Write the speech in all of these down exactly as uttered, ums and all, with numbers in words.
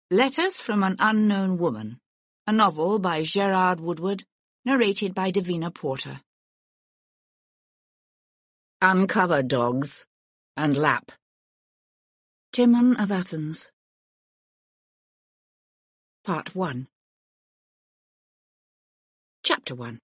Letters from an Unknown Woman, a novel by Gerard Woodward, narrated by Davina Porter. Uncover Dogs and Lap. Timon of Athens. Part one. Chapter one.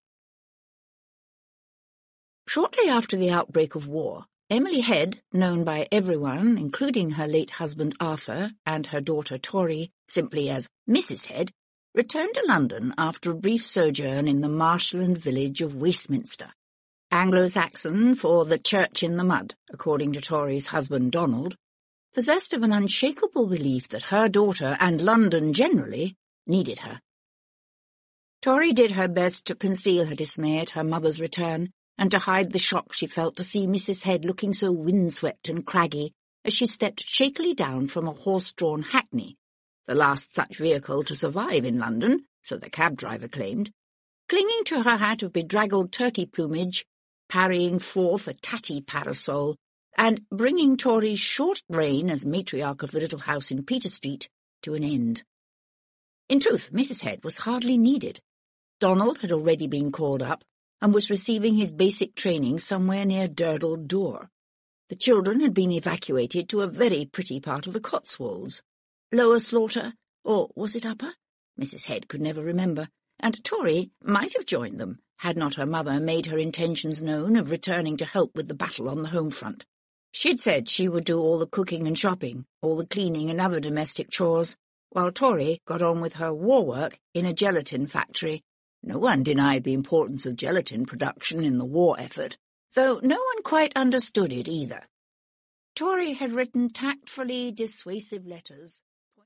Shortly after the outbreak of war, Emily Head, known by everyone, including her late husband Arthur and her daughter Tori, simply as Missus Head, returned to London after a brief sojourn in the marshland village of Westminster. Anglo-Saxon for the church in the mud, according to Tori's husband Donald, possessed of an unshakable belief that her daughter, and London generally, needed her. Tori did her best to conceal her dismay at her mother's return, and to hide the shock she felt to see Missus Head looking so windswept and craggy as she stepped shakily down from a horse-drawn hackney, the last such vehicle to survive in London, so the cab driver claimed, clinging to her hat of bedraggled turkey plumage, parrying forth a tatty parasol, and bringing Tori's short reign as matriarch of the little house in Peter Street to an end. In truth, Missus Head was hardly needed. Donald had already been called up, and was receiving his basic training somewhere near Durdle Door. The children had been evacuated to a very pretty part of the Cotswolds. Lower Slaughter, or was it Upper? Missus Head could never remember, and Tori might have joined them, had not her mother made her intentions known of returning to help with the battle on the home front. She'd said she would do all the cooking and shopping, all the cleaning and other domestic chores, while Tori got on with her war work in a gelatin factory. No one denied the importance of gelatin production in the war effort, though no one quite understood it either. Tori had written tactfully dissuasive letters